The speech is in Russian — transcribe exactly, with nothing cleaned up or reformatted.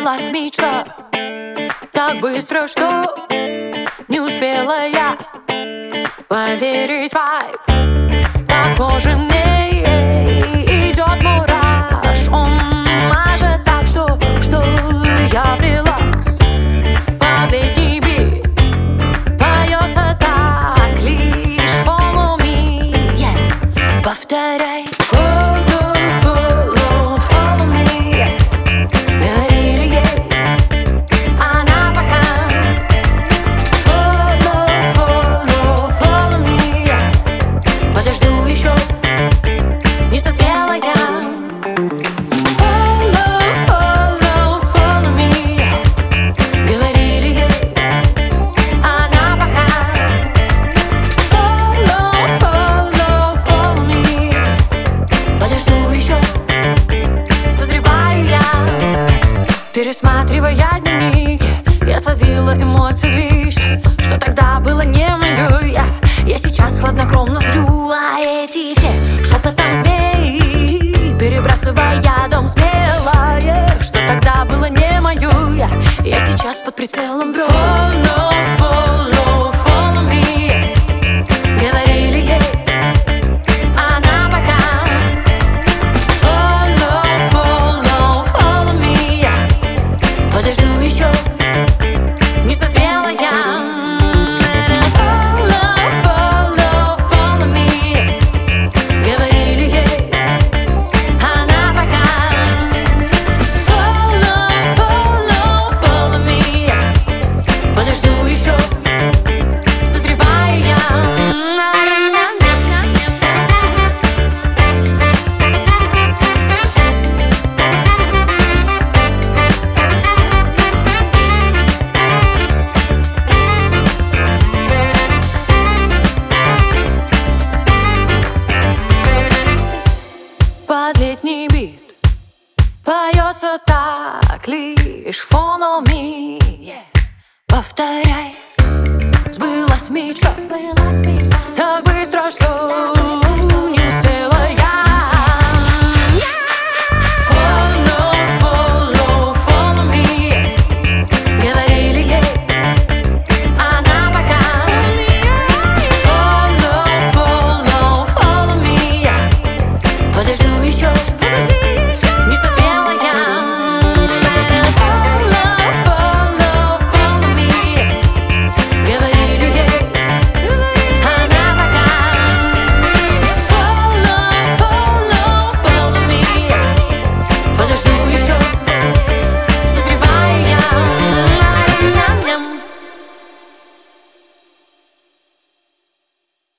Сбылась мечта так быстро, что не успела я поверить в вайб. По коже мне идет мураш. Он мажет так, что, что я в релакс. Под летний бит поется так лишь follow me, yeah. Повторяй. Пересматривая дневник, я словила эмоции движ, что тогда было не моё. Я, я сейчас хладнокровно зрю, а эти все шепотом змей, перебрасывая ядом смелое, что тогда было не моё. Я, я сейчас под прицелом бро. Follow, follow, follow me. Говорили ей, она пока. Follow, follow, follow me. Подожду еще, не созрела я. Follow, follow, follow me. Говорили ей, она пока. Follow, follow, follow me. Подожду еще, созреваю я. Под летний бит поется так лишь follow me, yeah. Повторяй. Сбылась мечта так быстро, что